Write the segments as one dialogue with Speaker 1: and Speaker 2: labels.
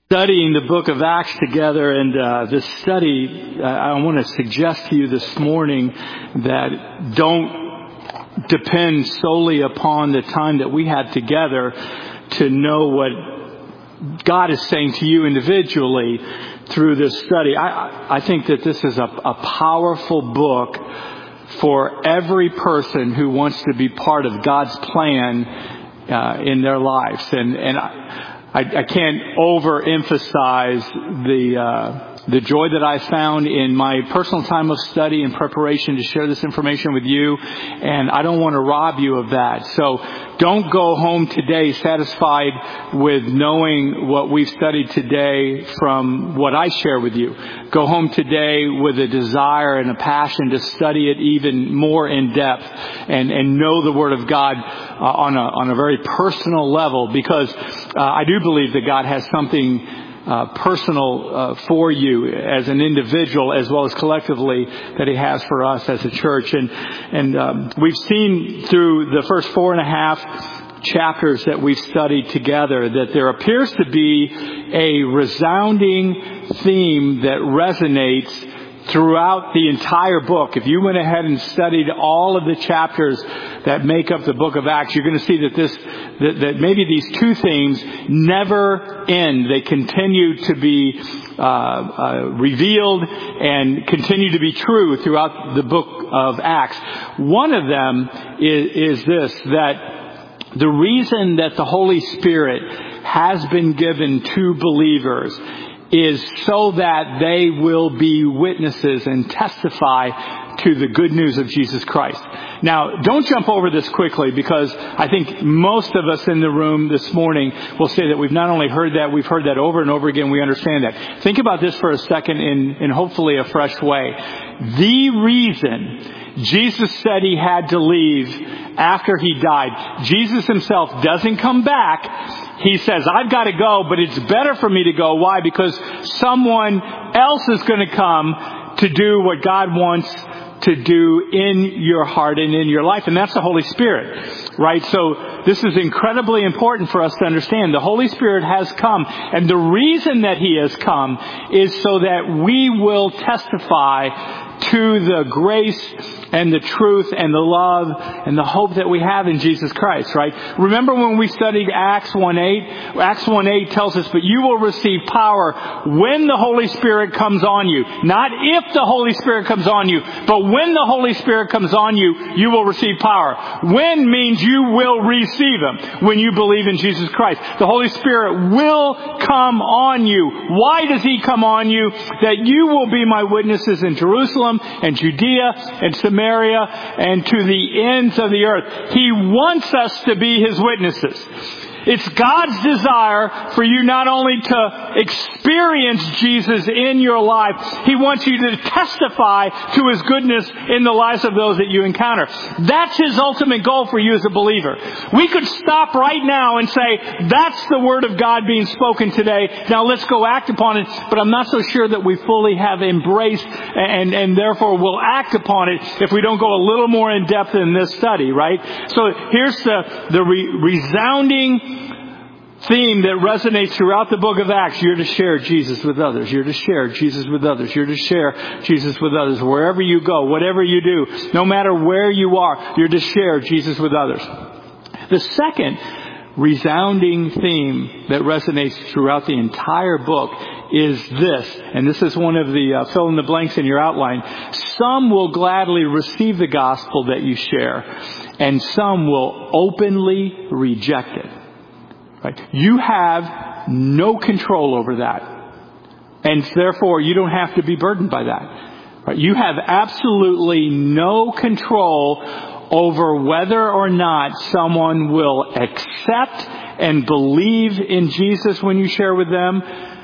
Speaker 1: Studying the book of Acts together, and this study, I want to suggest to you this morning that don't depend solely upon the time that we had together to know what God is saying to you individually through this study. I think that this is a powerful book for every person who wants to be part of God's plan in their lives. And I can't overemphasize the joy that I found in my personal time of study and preparation to share this information with you, and I don't want to rob you of that. So don't go home today satisfied with knowing what we've studied today from what I share with you. Go home today with a desire and a passion to study it even more in depth and know the Word of God on a very personal level, because I do believe that God has something personal for you as an individual as well as collectively that He has for us as a church. And we've seen through the first 4.5 chapters that we've studied together that there appears to be a resounding theme that resonates throughout the entire book. If you went ahead and studied all of the chapters that make up the book of Acts, you're going to see that maybe these two themes never end. They continue to be revealed and continue to be true throughout the book of Acts. One of them is this, that the reason that the Holy Spirit has been given to believers is so that they will be witnesses and testify to the good news of Jesus Christ. Now, don't jump over this quickly, because I think most of us in the room this morning will say that we've not only heard that, we've heard that over and over again. We understand that. Think about this for a second in hopefully a fresh way. The reason Jesus said He had to leave after He died, Jesus Himself doesn't come back. He says, I've got to go, but it's better for me to go. Why? Because someone else is going to come to do what God wants to do in your heart and in your life. And that's the Holy Spirit, right? So this is incredibly important for us to understand. The Holy Spirit has come. And the reason that He has come is so that we will testify to the grace and the truth and the love and the hope that we have in Jesus Christ, right? Remember when we studied Acts 1:8? Acts 1:8 tells us, but you will receive power when the Holy Spirit comes on you. Not if the Holy Spirit comes on you, but when the Holy Spirit comes on you, you will receive power. When means you will receive Him when you believe in Jesus Christ. The Holy Spirit will come on you. Why does He come on you? That you will be my witnesses in Jerusalem and Judea and Samaria and to the ends of the earth. He wants us to be His witnesses. It's God's desire for you not only to experience Jesus in your life, He wants you to testify to His goodness in the lives of those that you encounter. That's His ultimate goal for you as a believer. We could stop right now and say, that's the Word of God being spoken today. Now let's go act upon it. But I'm not so sure that we fully have embraced and therefore will act upon it if we don't go a little more in depth in this study, right? So here's the resounding theme that resonates throughout the book of Acts. You're to share Jesus with others. You're to share Jesus with others. You're to share Jesus with others. Wherever you go, whatever you do, no matter where you are, you're to share Jesus with others. The second resounding theme that resonates throughout the entire book is this, and this is one of the fill in the blanks in your outline. Some will gladly receive the gospel that you share, and some will openly reject it. Right? You have no control over that. And therefore, you don't have to be burdened by that. Right? You have absolutely no control over whether or not someone will accept and believe in Jesus when you share with them,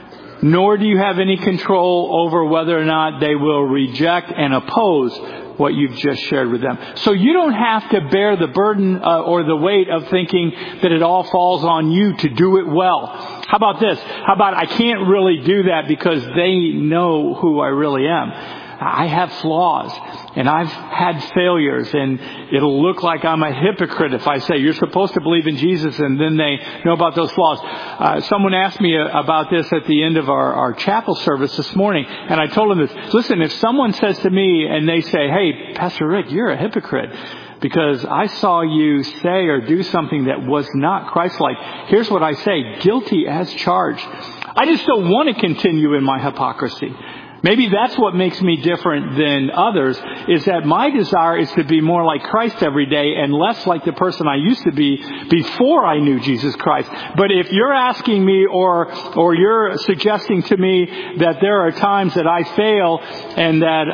Speaker 1: nor do you have any control over whether or not they will reject and oppose what you've just shared with them. So you don't have to bear the burden or the weight of thinking that it all falls on you to do it well. How about this? How about I can't really do that because they know who I really am. I have flaws. And I've had failures, and it'll look like I'm a hypocrite if I say, you're supposed to believe in Jesus, and then they know about those flaws. Someone asked me about this at the end of our chapel service this morning, and I told them this. Listen, if someone says to me and they say, hey, Pastor Rick, you're a hypocrite because I saw you say or do something that was not Christ-like, here's what I say: guilty as charged. I just don't want to continue in my hypocrisy. Maybe that's what makes me different than others, is that my desire is to be more like Christ every day and less like the person I used to be before I knew Jesus Christ. But if you're asking me or you're suggesting to me that there are times that I fail and that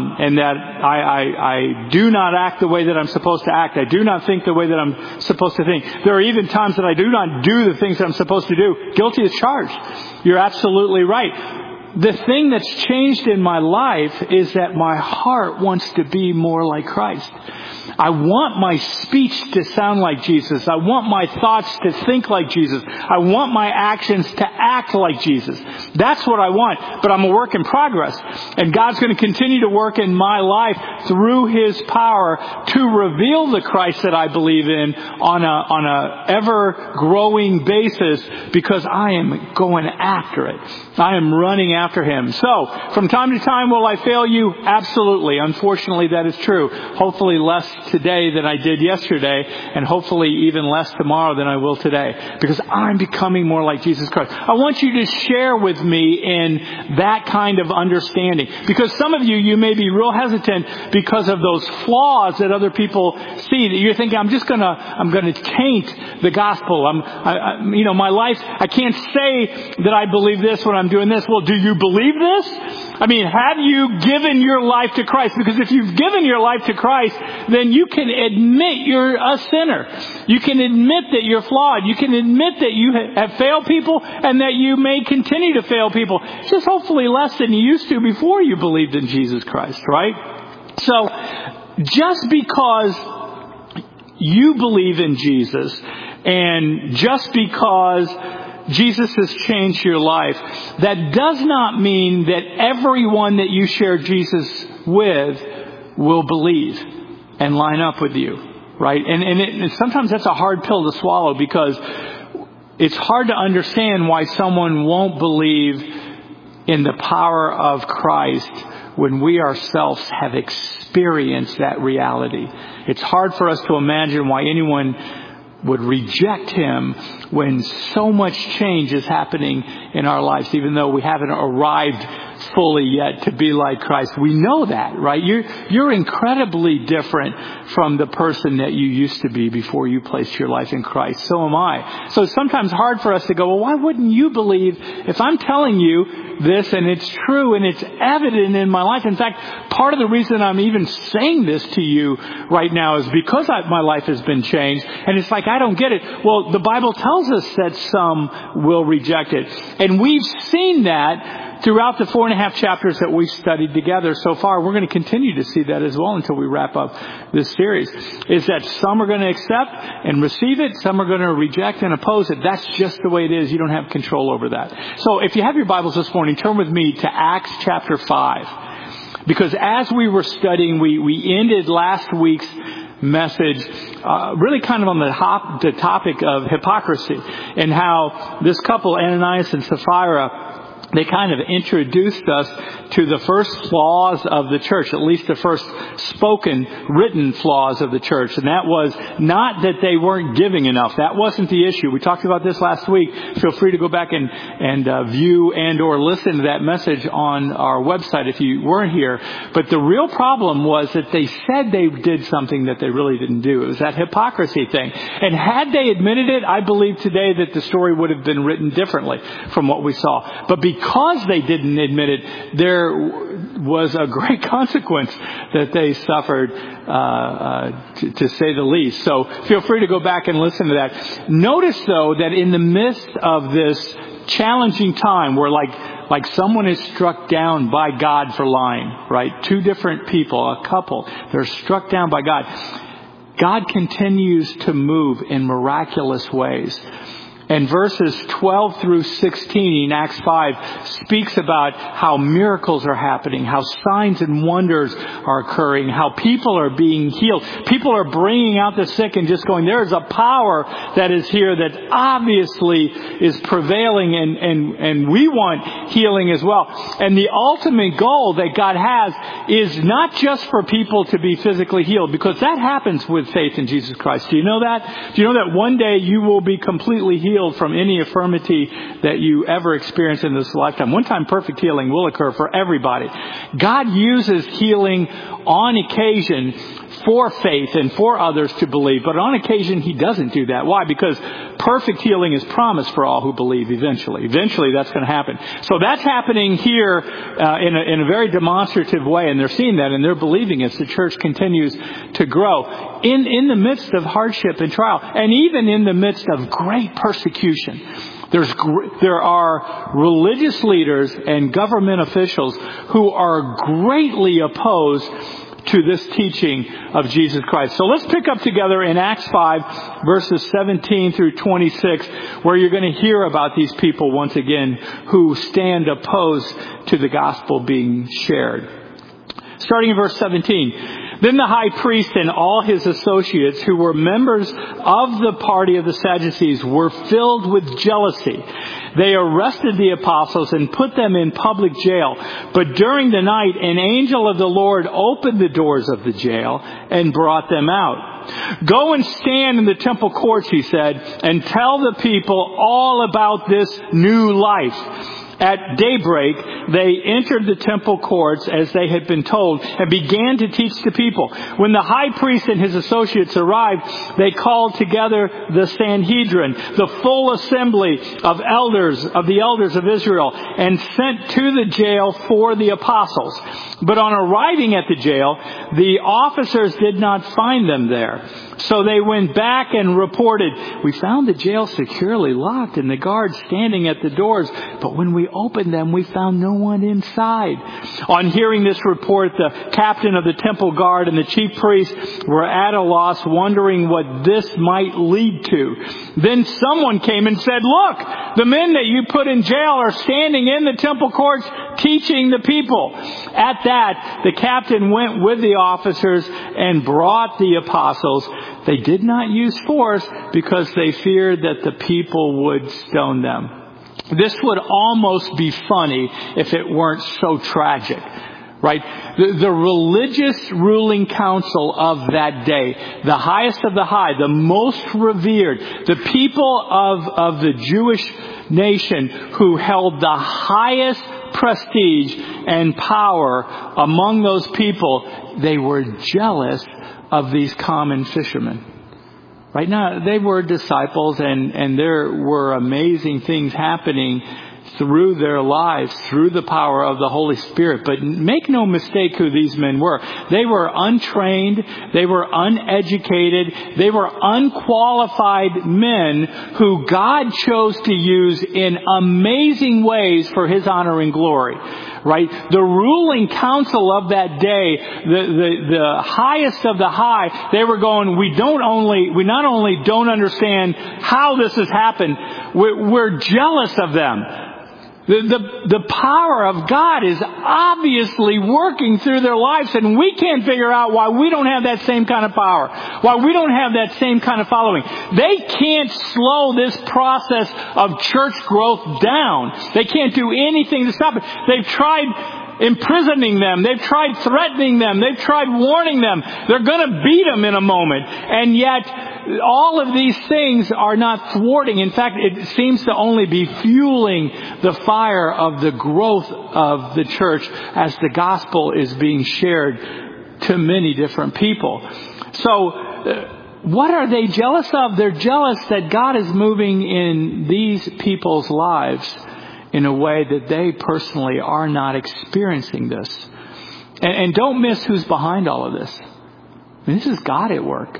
Speaker 1: I do not act the way that I'm supposed to act, I do not think the way that I'm supposed to think, there are even times that I do not do the things that I'm supposed to do, guilty as charged. You're absolutely right. The thing that's changed in my life is that my heart wants to be more like Christ. I want my speech to sound like Jesus. I want my thoughts to think like Jesus. I want my actions to act like Jesus. That's what I want. But I'm a work in progress. And God's going to continue to work in my life through His power to reveal the Christ that I believe in on a ever-growing basis, because I am going after it. I am running after Him. So, from time to time, will I fail you? Absolutely. Unfortunately, that is true. Hopefully less today than I did yesterday, and hopefully even less tomorrow than I will today, because I'm becoming more like Jesus Christ. I want you to share with me in that kind of understanding, because some of you may be real hesitant because of those flaws that other people see, that you're thinking, I'm going to taint the gospel. My life, I can't say that I believe this when I'm doing this. Well, do you believe this? I mean, have you given your life to Christ? Because if you've given your life to Christ, then you can admit you're a sinner. You can admit that you're flawed. You can admit that you have failed people and that you may continue to fail people. Just hopefully less than you used to before you believed in Jesus Christ, right? So, just because you believe in Jesus, and just because Jesus has changed your life, that does not mean that everyone that you share Jesus with will believe and line up with you, right? And sometimes that's a hard pill to swallow, because it's hard to understand why someone won't believe in the power of Christ when we ourselves have experienced that reality. It's hard for us to imagine why anyone would reject Him when so much change is happening in our lives, even though we haven't arrived fully yet to be like Christ. We know that, right? You're incredibly different from the person that you used to be before you placed your life in Christ. So am I. So it's sometimes hard for us to go, well, why wouldn't you believe if I'm telling you this and it's true and it's evident in my life? In fact, part of the reason I'm even saying this to you right now is because my life has been changed, and it's like, I don't get it. Well, the Bible tells us that some will reject it. And we've seen that throughout the 4.5 chapters that we've studied together so far. We're going to continue to see that as well until we wrap up this series. Is that some are going to accept and receive it, some are going to reject and oppose it. That's just the way it is. You don't have control over that. So if you have your Bibles this morning, turn with me to Acts chapter 5. Because as we were studying, we ended last week's message really kind of on the topic of hypocrisy, and how this couple, Ananias and Sapphira, they kind of introduced us to the first flaws of the church, at least the first spoken, written flaws of the church. And that was not that they weren't giving enough. That wasn't the issue. We talked about this last week. Feel free to go back and view and or listen to that message on our website if you weren't here. But the real problem was that they said they did something that they really didn't do. It was that hypocrisy thing. And had they admitted it, I believe today that the story would have been written differently from what we saw. But because they didn't admit it, there was a great consequence that they suffered, to say the least. So feel free to go back and listen to that. Notice, though, that in the midst of this challenging time where like someone is struck down by God for lying, right? Two different people, a couple, they're struck down by God. God continues to move in miraculous ways. And verses 12 through 16 in Acts 5 speaks about how miracles are happening, how signs and wonders are occurring, how people are being healed. People are bringing out the sick and just going, there is a power that is here that obviously is prevailing, and we want healing as well. And the ultimate goal that God has is not just for people to be physically healed, because that happens with faith in Jesus Christ. Do you know that? Do you know that one day you will be completely healed from any infirmity that you ever experience in this lifetime? One time perfect healing will occur for everybody. God uses healing on occasion for faith and for others to believe, but on occasion He doesn't do that. Why? Because perfect healing is promised for all who believe eventually. Eventually that's going to happen. So that's happening here in a very demonstrative way, and they're seeing that and they're believing as the church continues to grow in the midst of hardship and trial, and even in the midst of great persecution. There are religious leaders and government officials who are greatly opposed to this teaching of Jesus Christ. So let's pick up together in Acts 5, verses 17 through 26, where you're going to hear about these people once again who stand opposed to the gospel being shared. Starting in verse 17. Then the high priest and all his associates, who were members of the party of the Sadducees, were filled with jealousy. They arrested the apostles and put them in public jail. But during the night, an angel of the Lord opened the doors of the jail and brought them out. Go and stand in the temple courts, he said, and tell the people all about this new life. At daybreak, they entered the temple courts as they had been told and began to teach the people. When the high priest and his associates arrived, they called together the Sanhedrin, the full assembly of the elders of Israel, and sent to the jail for the apostles. But on arriving at the jail, the officers did not find them there. So they went back and reported, we found the jail securely locked and the guards standing at the doors, but when we opened them, we found no one inside. On hearing this report, the captain of the temple guard and the chief priests were at a loss, wondering what this might lead to. Then someone came and said, look, the men that you put in jail are standing in the temple courts teaching the people. At that, the captain went with the officers and brought the apostles. They did not use force because they feared that the people would stone them. This would almost be funny if it weren't so tragic, right? The religious ruling council of that day, the highest of the high, the most revered, the people of the Jewish nation who held the highest prestige and power among those people, they were jealous of these common fishermen. Right now, they were disciples, and there were amazing things happening through their lives, through the power of the Holy Spirit. But make no mistake who these men were. They were untrained, they were uneducated, they were unqualified men who God chose to use in amazing ways for His honor and glory. Right? The ruling council of that day, the highest of the high, they were going, we not only don't understand how this has happened, we're jealous of them. The power of God is obviously working through their lives, and we can't figure out why we don't have that same kind of power, why we don't have that same kind of following. They can't slow this process of church growth down. They can't do anything to stop it. They've tried imprisoning them. They've tried threatening them. They've tried warning them. They're going to beat them in a moment. And yet, all of these things are not thwarting. In fact, it seems to only be fueling the fire of the growth of the church as the gospel is being shared to many different people. So, what are they jealous of? They're jealous that God is moving in these people's lives in a way that they personally are not experiencing this. And don't miss who's behind all of this. I mean, this is God at work.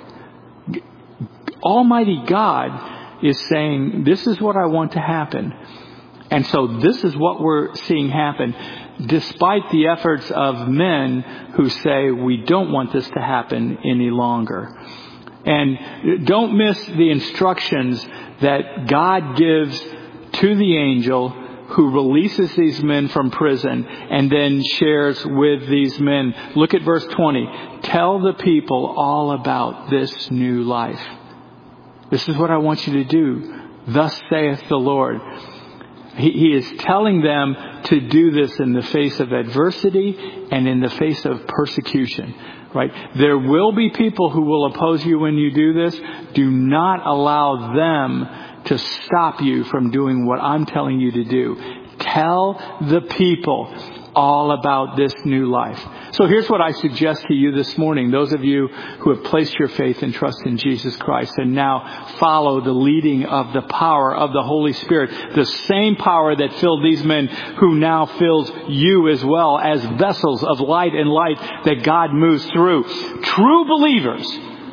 Speaker 1: Almighty God is saying, this is what I want to happen. And so this is what we're seeing happen, despite the efforts of men who say we don't want this to happen any longer. And don't miss the instructions that God gives to the angel who releases these men from prison and then shares with these men. Look at verse 20. Tell the people all about this new life. This is what I want you to do. Thus saith the Lord. He is telling them to do this in the face of adversity and in the face of persecution. Right? There will be people who will oppose you when you do this. Do not allow them to stop you from doing what I'm telling you to do. Tell the people all about this new life. So here's what I suggest to you this morning. Those of you who have placed your faith and trust in Jesus Christ and now follow the leading of the power of the Holy Spirit, the same power that filled these men who now fills you as well as vessels of light and light that God moves through. True believers,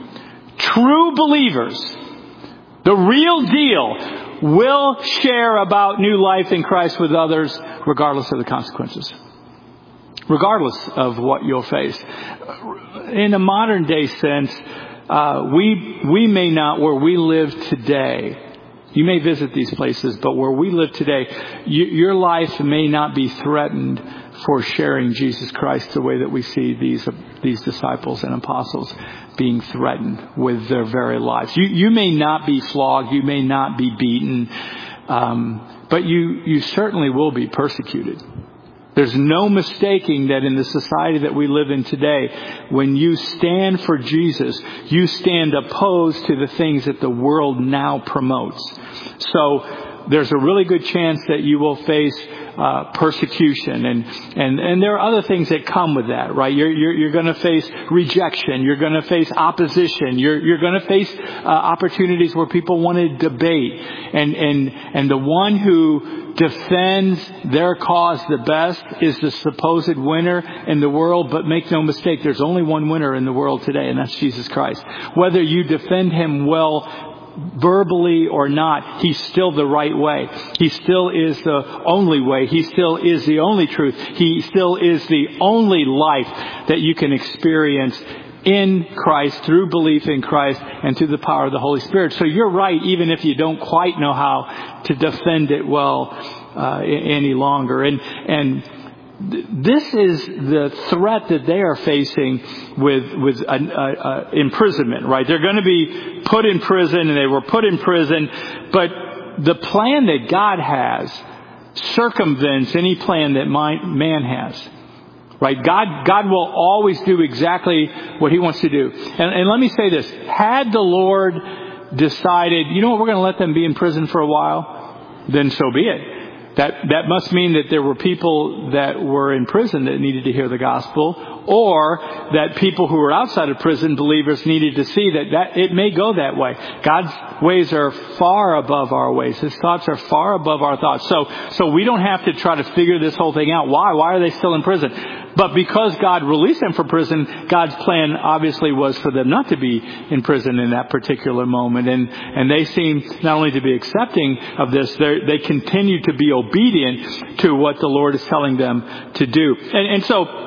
Speaker 1: the real deal, will share about new life in Christ with others regardless of the consequences. Regardless of what you'll face. In a modern day sense, we may not, where we live today, you may visit these places, but where we live today, your life may not be threatened for sharing Jesus Christ the way that we see these disciples and apostles being threatened with their very lives. You may not be flogged, you may not be beaten, but you certainly will be persecuted. There's no mistaking that in the society that we live in today, when you stand for Jesus, you stand opposed to the things that the world now promotes. So there's a really good chance that you will face persecution, and there are other things that come with that, right? You're going to face rejection. You're going to face opposition. You're going to face opportunities where people want to debate, and the one who defends their cause the best is the supposed winner in the world. But make no mistake, there's only one winner in the world today, and that's Jesus Christ. Whether you defend him well verbally or not, he's still the right way. He still is the only way. He still is the only truth. He still is the only life that you can experience in Christ, through belief in Christ, and through the power of the Holy Spirit. So you're right, even if you don't quite know how to defend it well any longer. And this is the threat that they are facing with imprisonment, right? They're going to be put in prison, and they were put in prison. But the plan that God has circumvents any plan that man has. Right? God will always do exactly what he wants to do. And let me say this. Had the Lord decided, you know what, we're going to let them be in prison for a while, then so be it. That must mean that there were people that were in prison that needed to hear the gospel, or that people who were outside of prison, believers, needed to see that it may go that way. God's ways are far above our ways. His thoughts are far above our thoughts. So we don't have to try to figure this whole thing out. Why? Why are they still in prison? But because God released them from prison, God's plan obviously was for them not to be in prison in that particular moment. And they seem not only to be accepting of this, they continue to be obedient to what the Lord is telling them to do. And so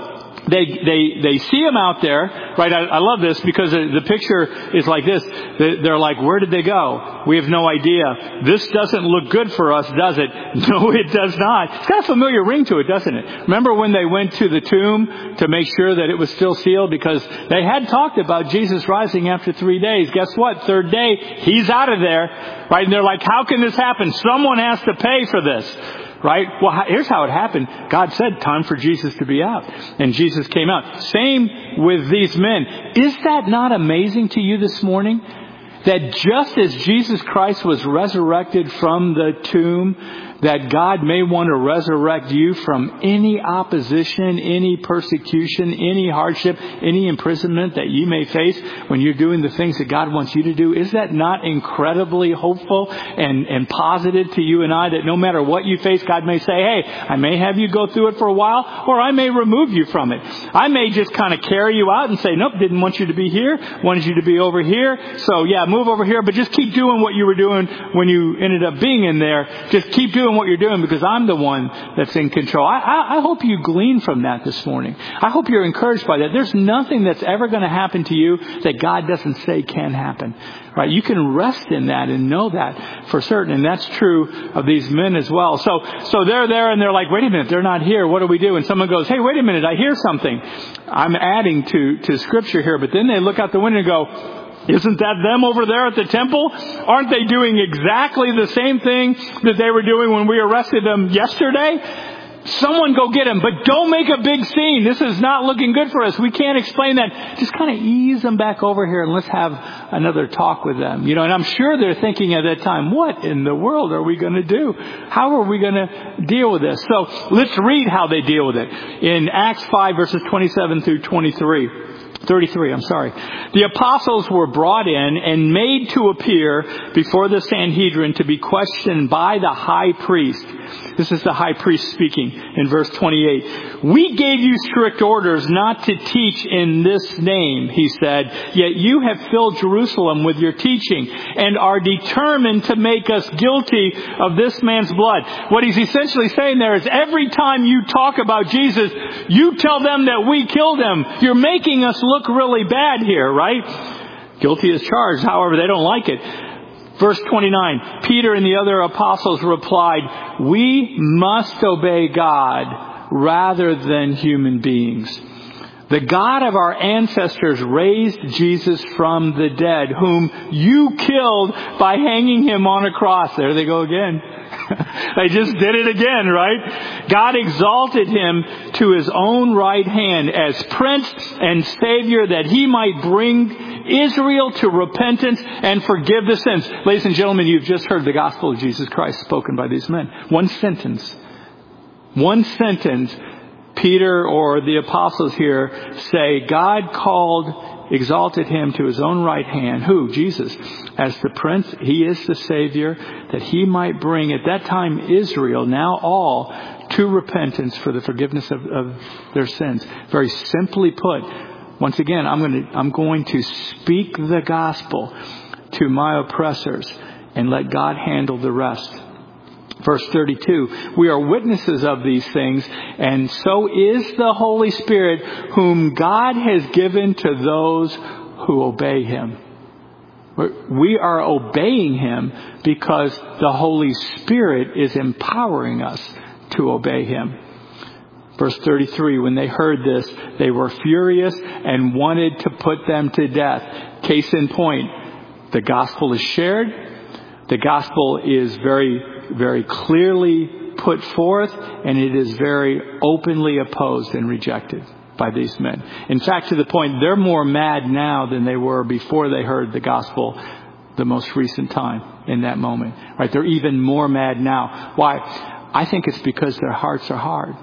Speaker 1: they see him out there, right? I love this because the picture is like this. They're like, where did they go? We have no idea. This doesn't look good for us, does it? No, it does not. It's got a familiar ring to it, doesn't it? Remember when they went to the tomb to make sure that it was still sealed? Because they had talked about Jesus rising after 3 days. Guess what? Third day, he's out of there, right? And they're like, how can this happen? Someone has to pay for this. Right? Well, here's how it happened. God said, time for Jesus to be out. And Jesus came out. Same with these men. Is that not amazing to you this morning? That just as Jesus Christ was resurrected from the tomb, that God may want to resurrect you from any opposition, any persecution, any hardship, any imprisonment that you may face when you're doing the things that God wants you to do. Is that not incredibly hopeful and positive to you and I, that no matter what you face, God may say, hey, I may have you go through it for a while, or I may remove you from it. I may just kind of carry you out and say, nope, didn't want you to be here, wanted you to be over here. So yeah, move over here, but just keep doing what you were doing when you ended up being in there. Just keep doing what you're doing because I'm the one that's in control. I hope you glean from that this morning. I hope you're encouraged by that. There's nothing that's ever going to happen to you that God doesn't say can happen. Right? You can rest in that and know that for certain. And that's true of these men as well. So they're there and they're like, wait a minute, they're not here. What do we do? And someone goes, hey, wait a minute, I hear something. I'm adding to Scripture here. But then they look out the window and go, isn't that them over there at the temple? Aren't they doing exactly the same thing that they were doing when we arrested them yesterday? Someone go get them, but don't make a big scene. This is not looking good for us. We can't explain that. Just kind of ease them back over here and let's have another talk with them. And I'm sure they're thinking at that time, what in the world are we going to do? How are we going to deal with this? So let's read how they deal with it. In Acts 5 verses 27 through 33. 33, I'm sorry. The apostles were brought in and made to appear before the Sanhedrin to be questioned by the high priest. This is the high priest speaking in verse 28. We gave you strict orders not to teach in this name, he said, yet you have filled Jerusalem with your teaching and are determined to make us guilty of this man's blood. What he's essentially saying there is every time you talk about Jesus, you tell them that we killed him. You're making us look really bad here, right? Guilty as charged. However, they don't like it. Verse 29, Peter and the other apostles replied, we must obey God rather than human beings. The God of our ancestors raised Jesus from the dead, whom you killed by hanging him on a cross. There they go again. They just did it again, right? God exalted him to his own right hand as Prince and Savior that he might bring Israel to repentance and forgive the sins. Ladies and gentlemen, you've just heard the gospel of Jesus Christ spoken by these men. One sentence. Peter or the apostles here say God exalted him to his own right hand. Who? Jesus. As the Prince, he is the Savior, that he might bring at that time Israel, now all, to repentance for the forgiveness of their sins. Very simply put, once again, I'm going to speak the gospel to my oppressors and let God handle the rest. Verse 32, we are witnesses of these things, and so is the Holy Spirit, whom God has given to those who obey him. We are obeying him because the Holy Spirit is empowering us to obey him. Verse 33, when they heard this, they were furious and wanted to put them to death. Case in point, the gospel is shared. The gospel is very, very clearly put forth, and it is very openly opposed and rejected by these men. In fact, to the point, they're more mad now than they were before they heard the gospel the most recent time in that moment. Right? They're even more mad now. Why? I think it's because their hearts are hard.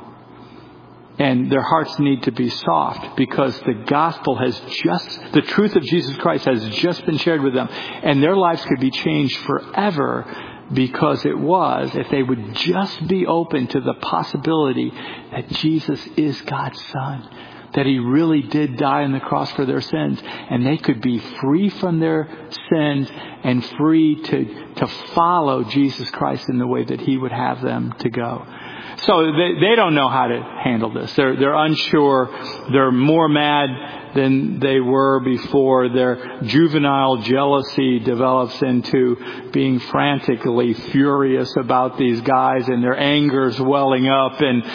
Speaker 1: And their hearts need to be soft because the gospel the truth of Jesus Christ has just been shared with them. And their lives could be changed forever because if they would just be open to the possibility that Jesus is God's Son, that he really did die on the cross for their sins, and they could be free from their sins and free to follow Jesus Christ in the way that he would have them to go. So they don't know how to handle this. They're unsure. They're more mad than they were before. Their juvenile jealousy develops into being frantically furious about these guys, and their anger's welling up.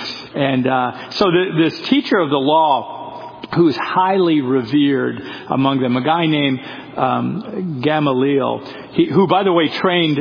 Speaker 1: So this teacher of the law, who's highly revered among them, a guy named Gamaliel, who, by the way, trained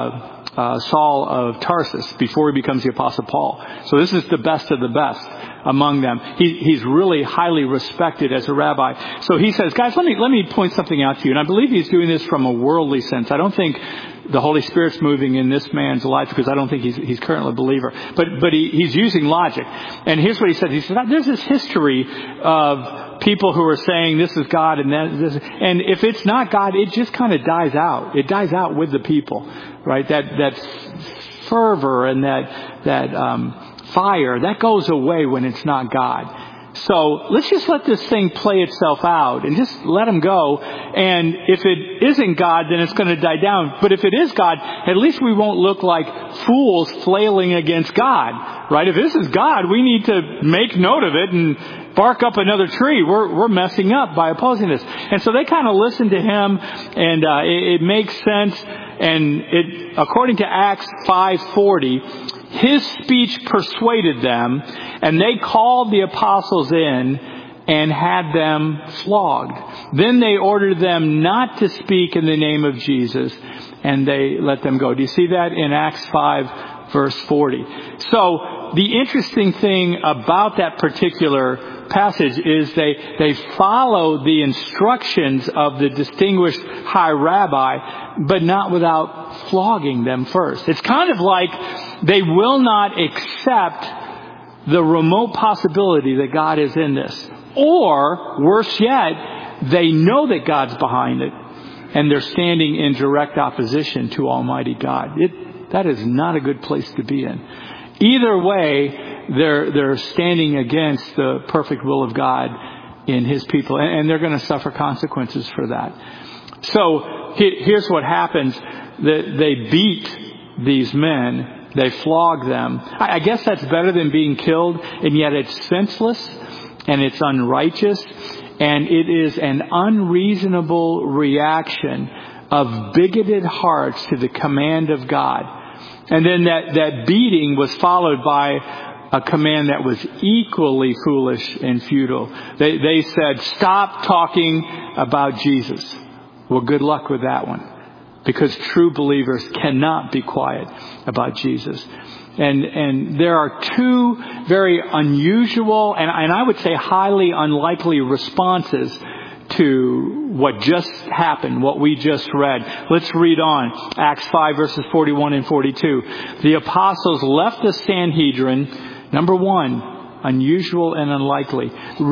Speaker 1: Saul of Tarsus before he becomes the Apostle Paul. So this is the best of the best among them. He's really highly respected as a rabbi. So he says, guys, let me point something out to you. And I believe he's doing this from a worldly sense. I don't think the Holy Spirit's moving in this man's life because I don't think he's currently a believer. But he's using logic. And here's what he said. He said, there's this history of people who are saying this is God and if it's not God, it just kind of dies out. It dies out with the people, right? That fervor and that fire, that goes away when it's not God. So let's just let this thing play itself out and just let him go. And if it isn't God, then it's going to die down. But if it is God, at least we won't look like fools flailing against God, right? If this is God, we need to make note of it and bark up another tree. We're messing up by opposing this. And so they kind of listened to him, and it makes sense. And it, according to Acts 5:40, his speech persuaded them, and they called the apostles in and had them flogged. Then they ordered them not to speak in the name of Jesus, and they let them go. Do you see that in Acts 5, verse 40? So the interesting thing about that particular passage is they follow the instructions of the distinguished high rabbi, but not without flogging them first. It's kind of like they will not accept the remote possibility that God is in this. Or, worse yet, they know that God's behind it, and they're standing in direct opposition to Almighty God. That is not a good place to be in. Either way, they're standing against the perfect will of God in His people, and they're going to suffer consequences for that. So here's what happens. They beat these men. They flog them. I guess that's better than being killed, and yet it's senseless and it's unrighteous, and it is an unreasonable reaction of bigoted hearts to the command of God. And then that beating was followed by a command that was equally foolish and futile. They said, stop talking about Jesus. Well, good luck with that one, because true believers cannot be quiet about Jesus. And there are two very unusual and I would say highly unlikely responses to what just happened, what we just read. Let's read on. Acts 5 verses 41 and 42. The apostles left the Sanhedrin, number one, unusual and unlikely,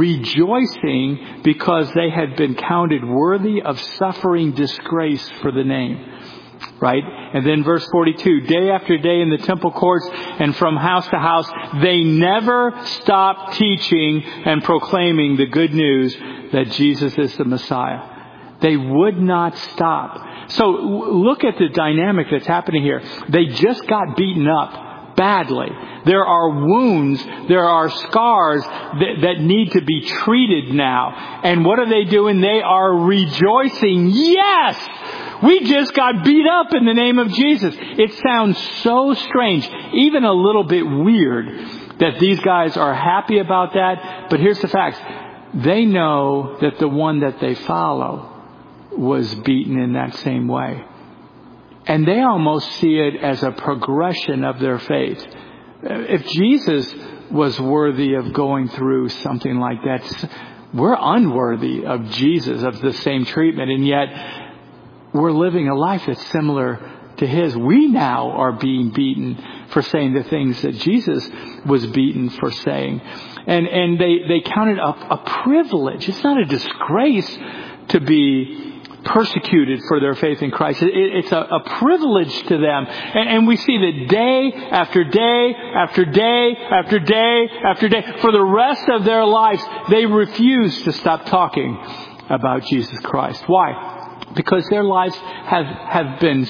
Speaker 1: rejoicing because they had been counted worthy of suffering disgrace for the name. Right? And then verse 42, day after day in the temple courts and from house to house, they never stopped teaching and proclaiming the good news that Jesus is the Messiah. They would not stop. So look at the dynamic that's happening here. They just got beaten up badly. There are wounds, there are scars that need to be treated now. And what are they doing? They are rejoicing. Yes! We just got beat up in the name of Jesus. It sounds so strange, even a little bit weird, that these guys are happy about that. But here's the facts. They know that the one that they follow was beaten in that same way. And they almost see it as a progression of their faith. If Jesus was worthy of going through something like that, we're unworthy of Jesus, of the same treatment. And yet, we're living a life that's similar to His. We now are being beaten for saying the things that Jesus was beaten for saying. And they count it a privilege. It's not a disgrace to be persecuted for their faith in Christ. It's a privilege to them. And we see that day after day after day after day after day, for the rest of their lives, they refuse to stop talking about Jesus Christ. Why? Because their lives have been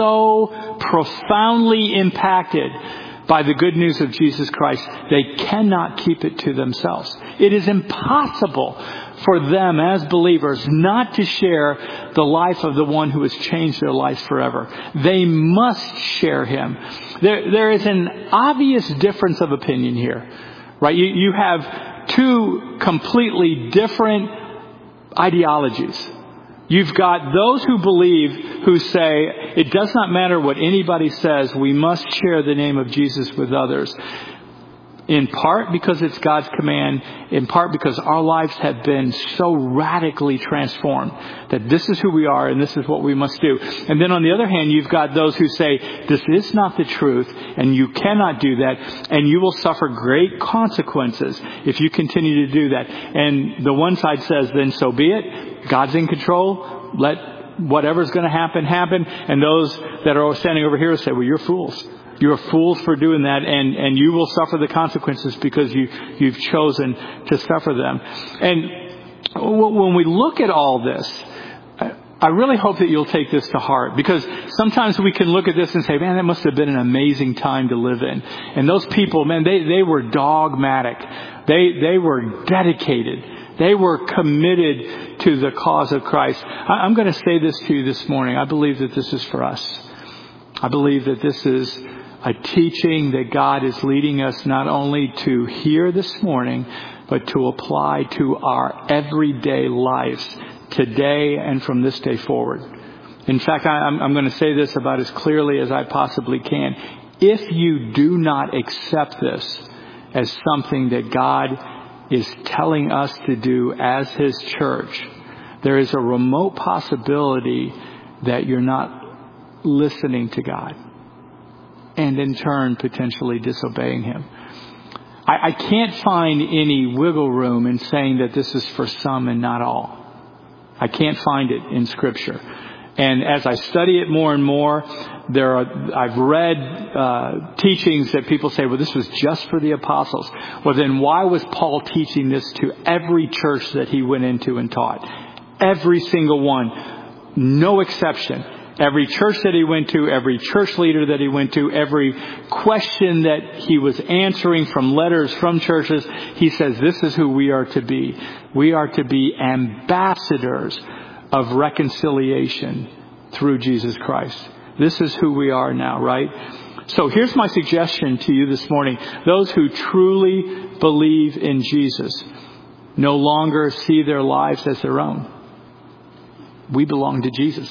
Speaker 1: so profoundly impacted by the good news of Jesus Christ, they cannot keep it to themselves. It is impossible for them as believers not to share the life of the one who has changed their lives forever. They must share Him. There is an obvious difference of opinion here, right? You have two completely different ideologies. You've got those who believe, who say, it does not matter what anybody says, we must share the name of Jesus with others. In part because it's God's command, in part because our lives have been so radically transformed that this is who we are and this is what we must do. And then on the other hand, you've got those who say, this is not the truth and you cannot do that and you will suffer great consequences if you continue to do that. And the one side says, then so be it. God's in control. Let whatever's going to happen, happen. And those that are standing over here say, well, you're fools. You're fools for doing that, and you will suffer the consequences because you've chosen to suffer them. And when we look at all this, I really hope that you'll take this to heart, because sometimes we can look at this and say, man, that must have been an amazing time to live in. And those people, man, they were dogmatic. They were dedicated. They were committed to the cause of Christ. I'm going to say this to you this morning. I believe that this is for us. I believe that this is a teaching that God is leading us not only to hear this morning, but to apply to our everyday lives today and from this day forward. In fact, I'm going to say this about as clearly as I possibly can. If you do not accept this as something that God is telling us to do as His church, there is a remote possibility that you're not listening to God, and in turn potentially disobeying Him. I can't find any wiggle room in saying that this is for some and not all. I can't find it in Scripture. And as I study it more and more, I've read teachings that people say, well, this was just for the apostles. Well, then why was Paul teaching this to every church that he went into and taught? Every single one. No exception. Every church that he went to, every church leader that he went to, every question that he was answering from letters from churches, he says, this is who we are to be. We are to be ambassadors of reconciliation through Jesus Christ. This is who we are now, right? So here's my suggestion to you this morning. Those who truly believe in Jesus no longer see their lives as their own. We belong to Jesus.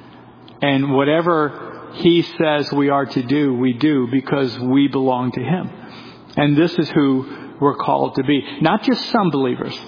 Speaker 1: And whatever He says we are to do, we do because we belong to Him. And this is who we're called to be. Not just some believers,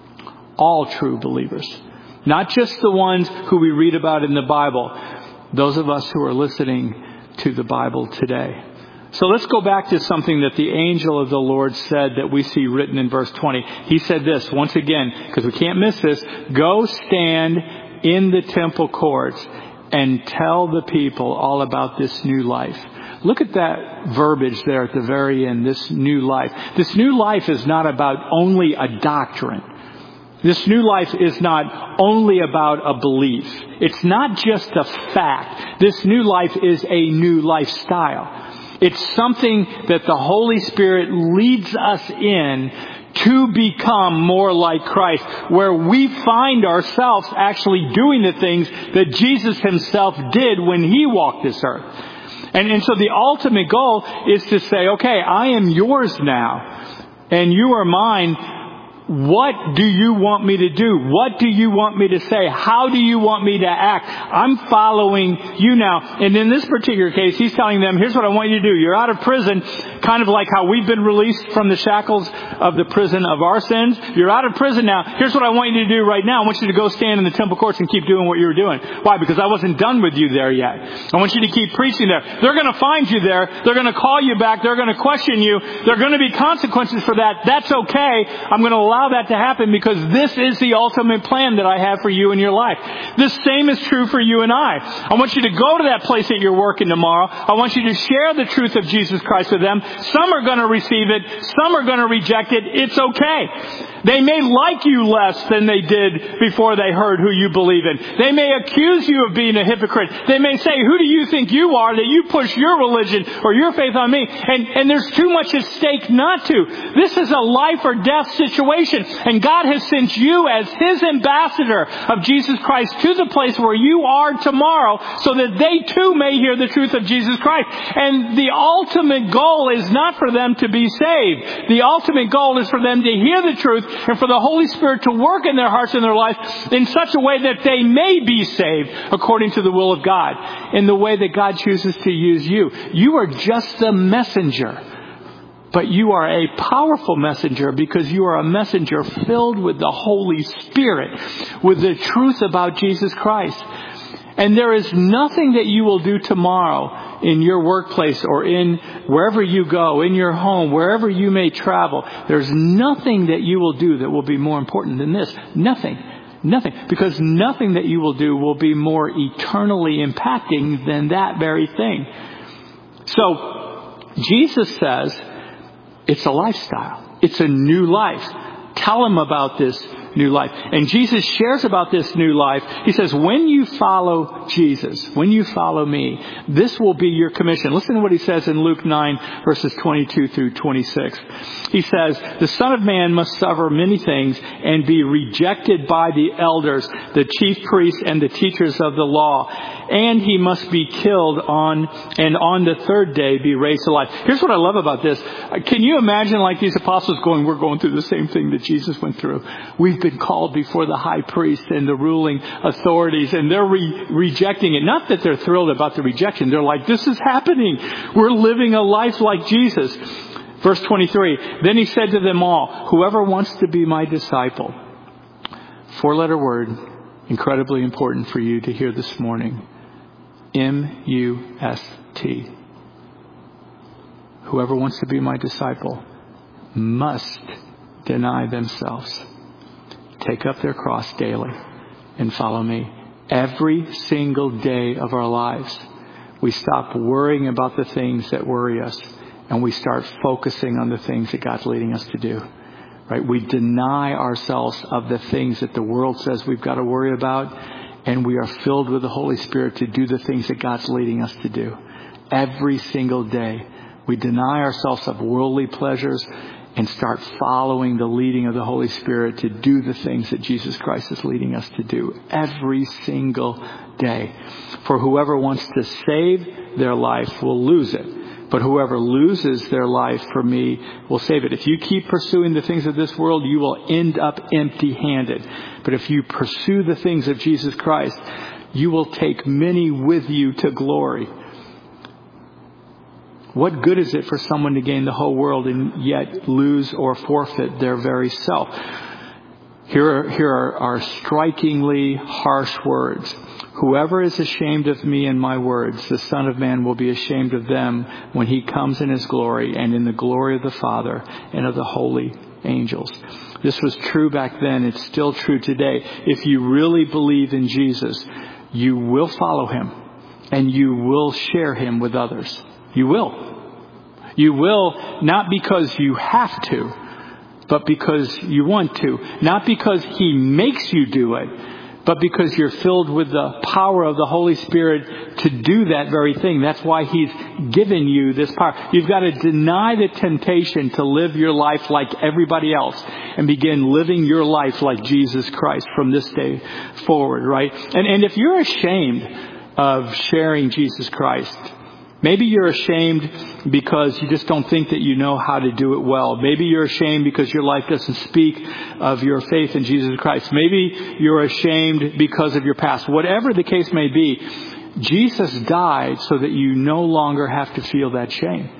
Speaker 1: all true believers. Not just the ones who we read about in the Bible, those of us who are listening to the Bible today. So let's go back to something that the angel of the Lord said that we see written in verse 20. He said this, once again, because we can't miss this, go stand in the temple courts and tell the people all about this new life. Look at that verbiage there at the very end, this new life. This new life is not about only a doctrine. This new life is not only about a belief. It's not just a fact. This new life is a new lifestyle. It's something that the Holy Spirit leads us in to become more like Christ, where we find ourselves actually doing the things that Jesus Himself did when He walked this earth. And so the ultimate goal is to say, okay, I am yours now, and you are mine. What do you want me to do? What do you want me to say? How do you want me to act? I'm following you now. And in this particular case, He's telling them, here's what I want you to do. You're out of prison, kind of like how we've been released from the shackles of the prison of our sins. You're out of prison now. Here's what I want you to do right now. I want you to go stand in the temple courts and keep doing what you were doing. Why? Because I wasn't done with you there yet. I want you to keep preaching there. They're going to find you there. They're going to call you back. They're going to question you. There are going to be consequences for that. That's okay. I'm going to allow that to happen because this is the ultimate plan that I have for you in your life. The same is true for you and I want you to go to that place that you're working tomorrow. I want you to share the truth of Jesus Christ with them. Some are going to receive it. Some are going to reject it. It's okay. They may like you less than they did before they heard who you believe in. They may accuse you of being a hypocrite. They may say, who do you think you are that you push your religion or your faith on me? And there's too much at stake not to. This is a life or death situation. And God has sent you as His ambassador of Jesus Christ to the place where you are tomorrow so that they too may hear the truth of Jesus Christ. And the ultimate goal is not for them to be saved. The ultimate goal is for them to hear the truth and for the Holy Spirit to work in their hearts and their lives in such a way that they may be saved according to the will of God, in the way that God chooses to use you. You are just the messenger. But you are a powerful messenger because you are a messenger filled with the Holy Spirit, with the truth about Jesus Christ. And there is nothing that you will do tomorrow in your workplace or in wherever you go, in your home, wherever you may travel. There's nothing that you will do that will be more important than this. Nothing. Nothing. Because nothing that you will do will be more eternally impacting than that very thing. So, Jesus says it's a lifestyle. It's a new life. Tell them about this new life. And Jesus shares about this new life. He says, when you follow Jesus, when you follow me, this will be your commission. Listen to what he says in Luke 9, verses 22 through 26. He says, the Son of Man must suffer many things and be rejected by the elders, the chief priests, and the teachers of the law. And he must be killed on the third day be raised to life. Here's what I love about this. Can you imagine like these apostles going, we're going through the same thing that Jesus went through. We've been called before the high priest and the ruling authorities, and they're rejecting it. Not that they're thrilled about the rejection. They're like, this is happening. We're living a life like Jesus. Verse 23, then he said to them all, whoever wants to be my disciple, 4-letter word, incredibly important for you to hear this morning, M-U-S-T. Whoever wants to be my disciple must deny themselves, take up their cross daily, and follow me. Every single day of our lives, we stop worrying about the things that worry us, and we start focusing on the things that God's leading us to do. Right? We deny ourselves of the things that the world says we've got to worry about, and we are filled with the Holy Spirit to do the things that God's leading us to do. Every single day, we deny ourselves of worldly pleasures and start following the leading of the Holy Spirit to do the things that Jesus Christ is leading us to do every single day. For whoever wants to save their life will lose it. But whoever loses their life for me will save it. If you keep pursuing the things of this world, you will end up empty-handed. But if you pursue the things of Jesus Christ, you will take many with you to glory. What good is it for someone to gain the whole world and yet lose or forfeit their very self? Here are strikingly harsh words. Whoever is ashamed of me and my words, the Son of Man will be ashamed of them when he comes in his glory and in the glory of the Father and of the holy angels. This was true back then. It's still true today. If you really believe in Jesus, you will follow him and you will share him with others. You will. You will, not because you have to, but because you want to. Not because he makes you do it, but because you're filled with the power of the Holy Spirit to do that very thing. That's why he's given you this power. You've got to deny the temptation to live your life like everybody else and begin living your life like Jesus Christ from this day forward, right? And if you're ashamed of sharing Jesus Christ, maybe you're ashamed because you just don't think that you know how to do it well. Maybe you're ashamed because your life doesn't speak of your faith in Jesus Christ. Maybe you're ashamed because of your past. Whatever the case may be, Jesus died so that you no longer have to feel that shame.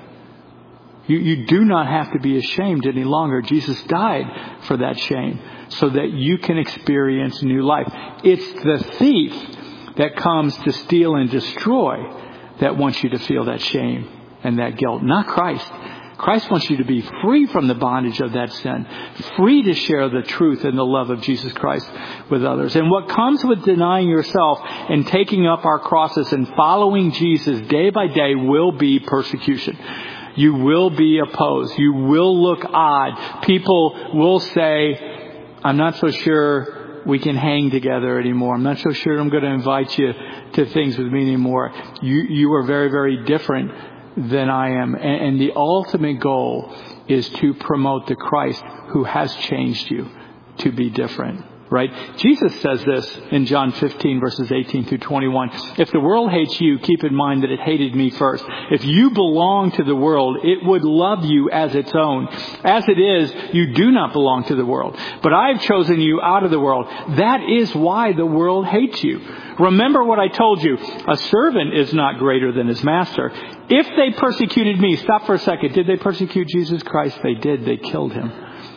Speaker 1: You do not have to be ashamed any longer. Jesus died for that shame so that you can experience new life. It's the thief that comes to steal and destroy that wants you to feel that shame and that guilt, not Christ. Christ wants you to be free from the bondage of that sin, free to share the truth and the love of Jesus Christ with others. And what comes with denying yourself and taking up our crosses and following Jesus day by day will be persecution. You will be opposed. You will look odd. People will say, I'm not so sure we can hang together anymore. I'm not so sure I'm going to invite you to things with me anymore. You are very, very different than I am. And the ultimate goal is to promote the Christ who has changed you to be different. Right? Jesus says this in John 15, verses 18 through 21. If the world hates you, keep in mind that it hated me first. If you belong to the world, it would love you as its own. As it is, you do not belong to the world. But I have chosen you out of the world. That is why the world hates you. Remember what I told you. A servant is not greater than his master. If they persecuted me, stop for a second. Did they persecute Jesus Christ? They did. They killed him.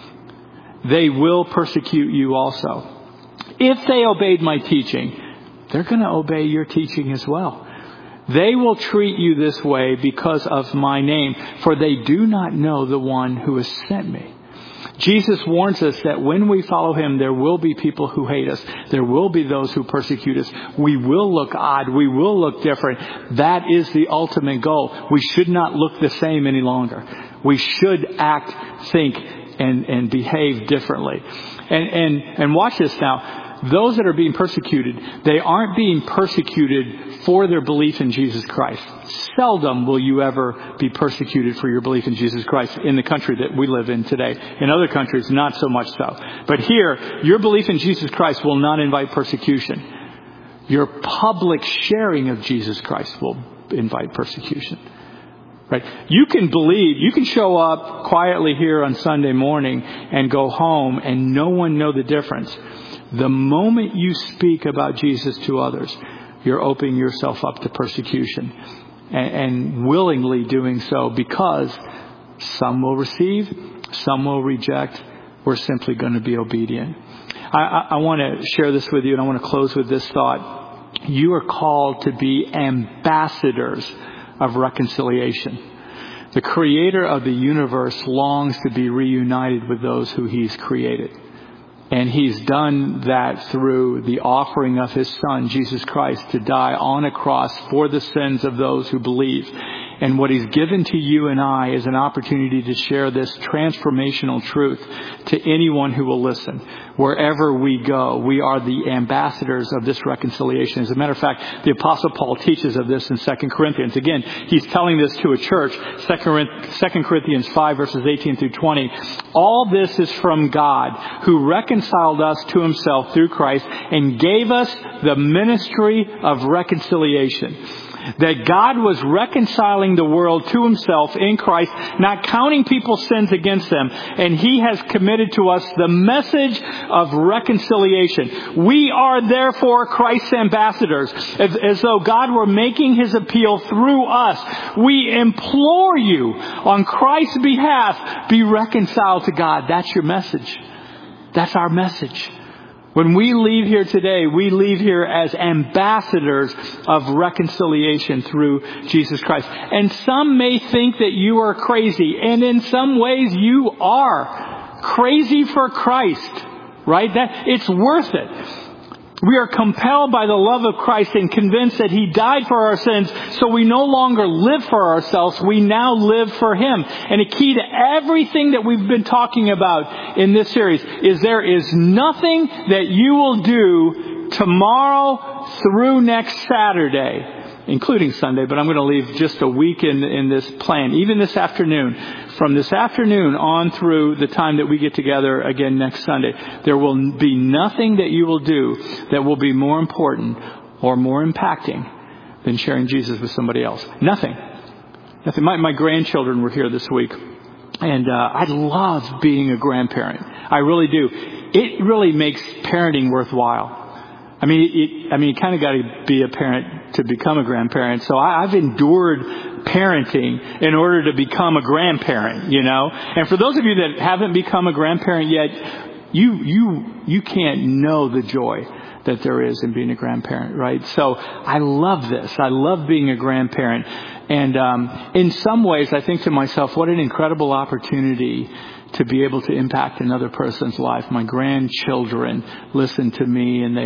Speaker 1: They will persecute you also. If they obeyed my teaching, they're going to obey your teaching as well. They will treat you this way because of my name, for they do not know the one who has sent me. Jesus warns us that when we follow him, there will be people who hate us. There will be those who persecute us. We will look odd. We will look different. That is the ultimate goal. We should not look the same any longer. We should act, think, and behave differently. And watch this now. Those that are being persecuted, they aren't being persecuted for their belief in Jesus Christ. Seldom will you ever be persecuted for your belief in Jesus Christ in the country that we live in today. In other countries, not so much so. But here, your belief in Jesus Christ will not invite persecution. Your public sharing of Jesus Christ will invite persecution. Right? You can believe, you can show up quietly here on Sunday morning and go home and no one know the difference. The moment you speak about Jesus to others, you're opening yourself up to persecution and willingly doing so, because some will receive, some will reject. We're simply going to be obedient. I want to share this with you, and I want to close with this thought. You are called to be ambassadors of reconciliation. The Creator of the universe longs to be reunited with those who He's created. And He's done that through the offering of His Son, Jesus Christ, to die on a cross for the sins of those who believe. And what He's given to you and I is an opportunity to share this transformational truth to anyone who will listen. Wherever we go, we are the ambassadors of this reconciliation. As a matter of fact, the Apostle Paul teaches of this in 2 Corinthians. Again, he's telling this to a church, 2 Corinthians 5, verses 18 through 20. All this is from God, who reconciled us to Himself through Christ and gave us the ministry of reconciliation. That God was reconciling the world to Himself in Christ, not counting people's sins against them. And He has committed to us the message of reconciliation. We are therefore Christ's ambassadors. As though God were making His appeal through us. We implore you on Christ's behalf, be reconciled to God. That's your message. That's our message. When we leave here today, we leave here as ambassadors of reconciliation through Jesus Christ. And some may think that you are crazy. And in some ways you are crazy for Christ. Right? That it's worth it. We are compelled by the love of Christ and convinced that He died for our sins, so we no longer live for ourselves. We now live for Him. And a key to everything that we've been talking about in this series is there is nothing that you will do tomorrow through next Saturday, including Sunday, but I'm going to leave just a week in this plan, even this afternoon. From this afternoon on through the time that we get together again next Sunday, there will be nothing that you will do that will be more important or more impacting than sharing Jesus with somebody else. Nothing. Nothing. My grandchildren were here this week, and I love being a grandparent. I really do. It really makes parenting worthwhile. I mean, you kind of got to be a parent to become a grandparent. So I've endured parenting in order to become a grandparent, you know. And for those of you that haven't become a grandparent yet, you can't know the joy that there is in being a grandparent, right? So I love this. I love being a grandparent. And in some ways, I think to myself, what an incredible opportunity to be able to impact another person's life. My grandchildren listen to me, and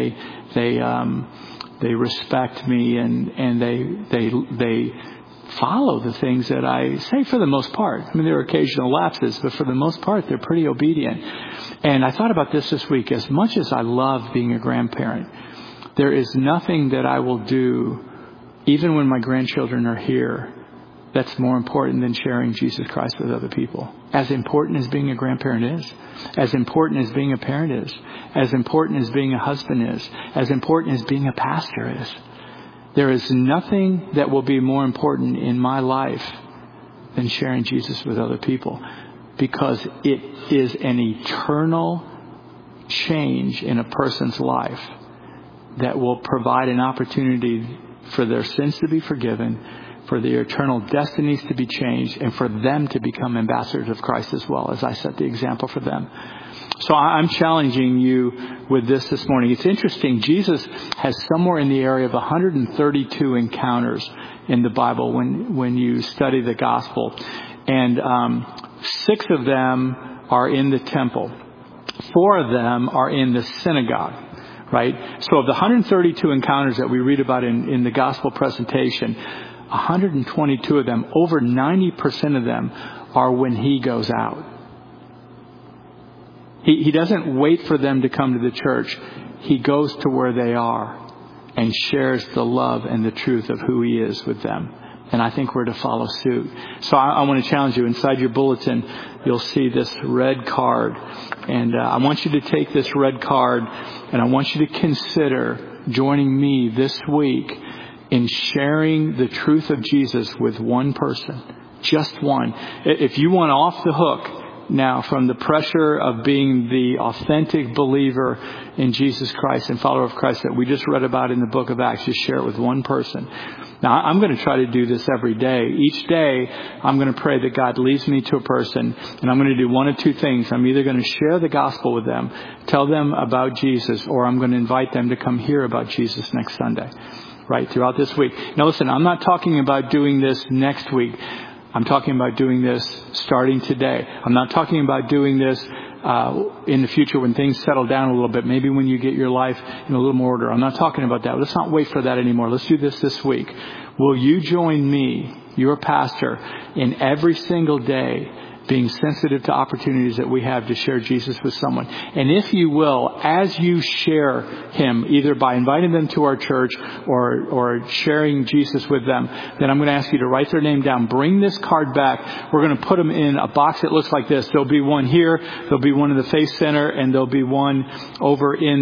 Speaker 1: they respect me, and they follow the things that I say for the most part. I mean, there are occasional lapses, but for the most part, they're pretty obedient. And I thought about this week. As much as I love being a grandparent, there is nothing that I will do, even when my grandchildren are here, that's more important than sharing Jesus Christ with other people. As important as being a grandparent is, as important as being a parent is, as important as being a husband is, as important as being a pastor is. There is nothing that will be more important in my life than sharing Jesus with other people, because it is an eternal change in a person's life that will provide an opportunity for their sins to be forgiven, for their eternal destinies to be changed, and for them to become ambassadors of Christ as well, as I set the example for them. So I'm challenging you with this morning. It's interesting. Jesus has somewhere in the area of 132 encounters in the Bible when you study the gospel. And 6 of them are in the temple. 4 of them are in the synagogue, right? So of the 132 encounters that we read about in the gospel presentation, 122 of them, over 90% of them, are when he goes out. He doesn't wait for them to come to the church. He goes to where they are and shares the love and the truth of who he is with them. And I think we're to follow suit. So I want to challenge you. Inside your bulletin, you'll see this red card. And I want you to take this red card, and I want you to consider joining me this week in sharing the truth of Jesus with one person. Just one. If you want off the hook now from the pressure of being the authentic believer in Jesus Christ and follower of Christ that we just read about in the book of Acts, just share it with one person. Now, I'm going to try to do this every day. Each day, I'm going to pray that God leads me to a person, and I'm going to do one of two things. I'm either going to share the gospel with them, tell them about Jesus, or I'm going to invite them to come hear about Jesus next Sunday, right, throughout this week. Now, listen, I'm not talking about doing this next week. I'm talking about doing this starting today. I'm not talking about doing this in the future when things settle down a little bit, maybe when you get your life in a little more order. I'm not talking about that. Let's not wait for that anymore. Let's do this week. Will you join me, your pastor, in every single day being sensitive to opportunities that we have to share Jesus with someone? And if you will, as you share him, either by inviting them to our church or sharing Jesus with them, then I'm going to ask you to write their name down. Bring this card back. We're going to put them in a box that looks like this. There'll be one here. There'll be one in the Faith Center, and there'll be one over in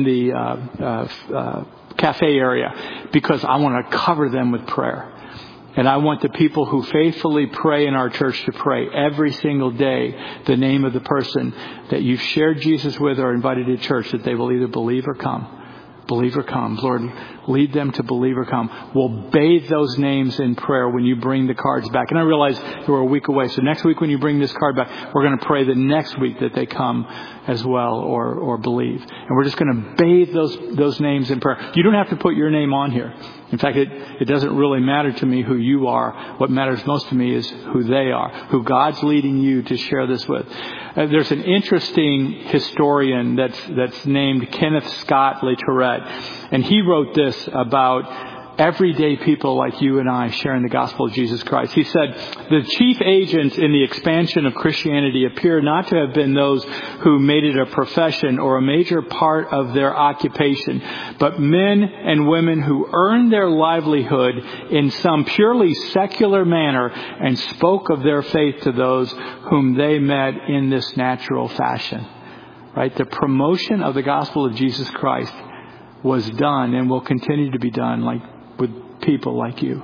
Speaker 1: the cafe area, because I want to cover them with prayer. And I want the people who faithfully pray in our church to pray every single day the name of the person that you've shared Jesus with or invited to church, that they will either believe or come. Believe or come. Lord, lead them to believe or come. We'll bathe those names in prayer when you bring the cards back. And I realize we're a week away. So next week when you bring this card back, we're going to pray the next week that they come as well or believe. And we're just going to bathe those names in prayer. You don't have to put your name on here. In fact, it doesn't really matter to me who you are. What matters most to me is who they are, who God's leading you to share this with. There's an interesting historian that's named Kenneth Scott LeTourette, and he wrote this about everyday people like you and I sharing the gospel of Jesus Christ. He said, the chief agents in the expansion of Christianity appear not to have been those who made it a profession or a major part of their occupation, but men and women who earned their livelihood in some purely secular manner and spoke of their faith to those whom they met in this natural fashion. Right? The promotion of the gospel of Jesus Christ was done and will continue to be done with people like you.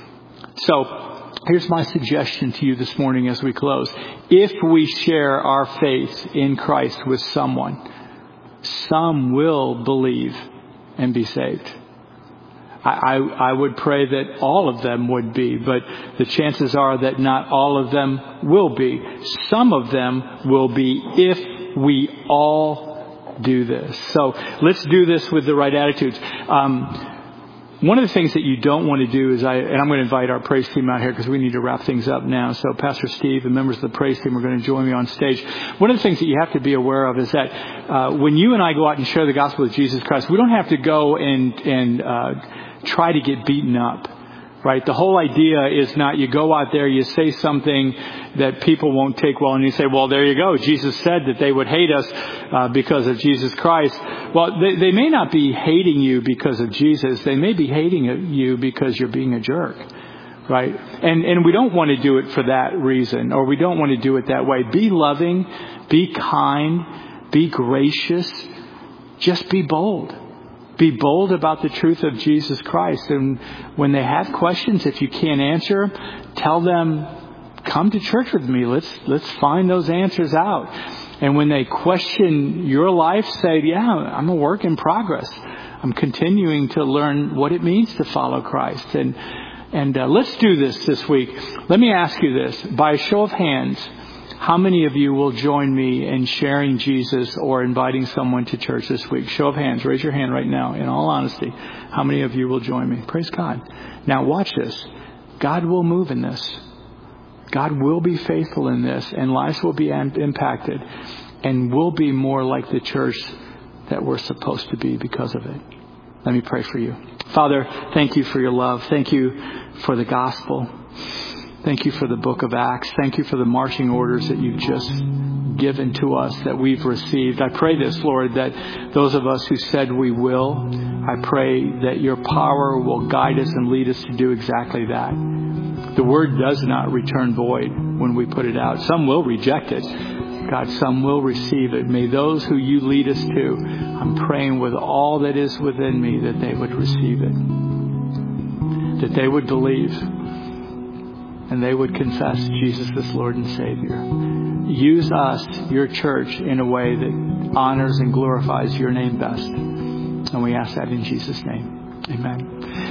Speaker 1: So here's my suggestion to you this morning as we close. If we share our faith in Christ with someone, some will believe and be saved. I would pray that all of them would be, but the chances are that not all of them will be. Some of them will be if we all do this. So let's do this with the right attitudes. One of the things that you don't want to do is and I'm going to invite our praise team out here because we need to wrap things up now. So Pastor Steve and members of the praise team are going to join me on stage. One of the things that you have to be aware of is that when you and I go out and share the gospel of Jesus Christ, we don't have to go and try to get beaten up. Right? The whole idea is not you go out there, you say something that people won't take well, and you say, well, there you go. Jesus said that they would hate us because of Jesus Christ. Well, they may not be hating you because of Jesus. They may be hating you because you're being a jerk. Right? And we don't want to do it for that reason, or we don't want to do it that way. Be loving, be kind, be gracious, just be bold. Be bold about the truth of Jesus Christ. And when they have questions, if you can't answer, tell them, come to church with me. Let's find those answers out. And when they question your life, say, yeah, I'm a work in progress. I'm continuing to learn what it means to follow Christ. And let's do this week. Let me ask you this. By a show of hands, how many of you will join me in sharing Jesus or inviting someone to church this week? Show of hands. Raise your hand right now. In all honesty, how many of you will join me? Praise God. Now watch this. God will move in this. God will be faithful in this, and lives will be impacted, and we'll be more like the church that we're supposed to be because of it. Let me pray for you. Father, thank you for your love. Thank you for the gospel. Thank you for the book of Acts. Thank you for the marching orders that you've just given to us, that we've received. I pray this, Lord, that those of us who said we will, I pray that your power will guide us and lead us to do exactly that. The word does not return void when we put it out. Some will reject it. God, some will receive it. May those who you lead us to, I'm praying with all that is within me that they would receive it, that they would believe, and they would confess Jesus as Lord and Savior. Use us, your church, in a way that honors and glorifies your name best. And we ask that in Jesus' name. Amen.